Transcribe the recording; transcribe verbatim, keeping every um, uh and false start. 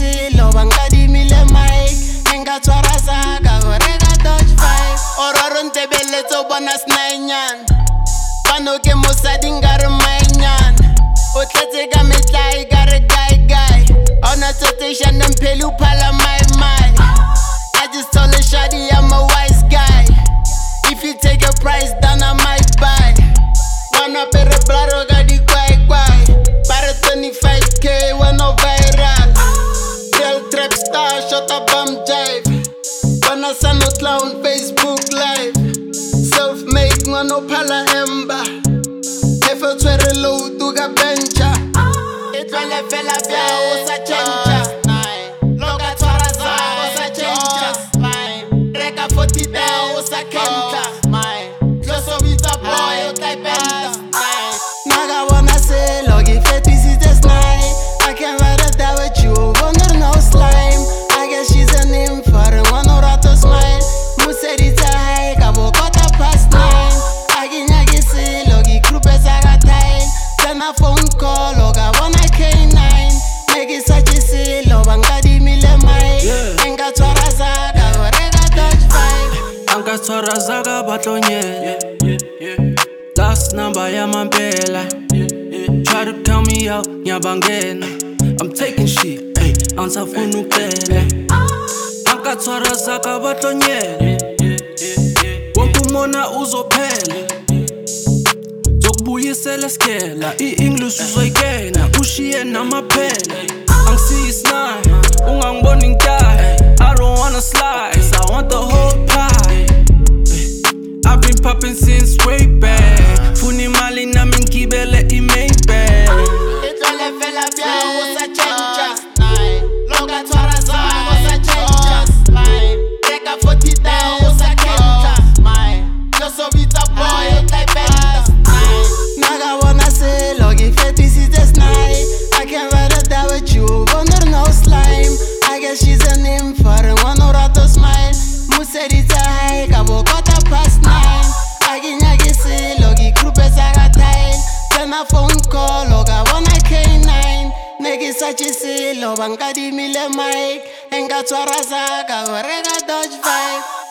selo bangadimile mic enga tshwara saka gore ka dodge five ororo ntebeletso bona snainyana bano ke mosadi ngare mainyana o tletse ka metlai kare guy guy ona tsotsesha nempheli uphala my my I just told a shawty I'm a wise guy if you take a price then I might buy wanna be a brother got the quay quay para twenty-five K when no viral real trap star shot a bum jive wanna send no clown Facebook live self-made no pala emba if I try to load to ga bencha it will fella bia o sa chencha loga twara za o sa chencha reka forty da o sa kenta yo so with a boy o tai penta naga wanna say logi fifty is just night I can't ride it that with you wonder no slime I guess she's a name for one or to smile musedi tai ka bo kota past nine aginya gisi logi groupe saga tai tena phone call loga wanna K nine negi sachi si lo bangadi mile mai enga twara zaga orega dodge five Anka twara zaga batonye last number ya mampela try to count me out nyabangena I'm taking shit ay ansafuna ukela Anka twara zaga batonye wonkumona uzophela zokubuyisela skela i-English uzoyikena ushiye namaphela angisiyisna ungangiboni ngitayi I don't wanna slice I want the whole pie I've been popping since way back funa imali nami ngibele i-Maybach itlole fela bia o sa chencha loga twara za o sa chencha reka forty da o sa kenta yo so with a boy o tai penta naga wanna say logi fifty is just night I can't ride it that with you wonder no slime I guess she's a name for one or to smile musedi tai ka bo kota past nine aginya gisi logi groupe saga tai tena phone call loga wanna K nine negi sachi si lo bangadi mile mic enga twara zaga orega dodge five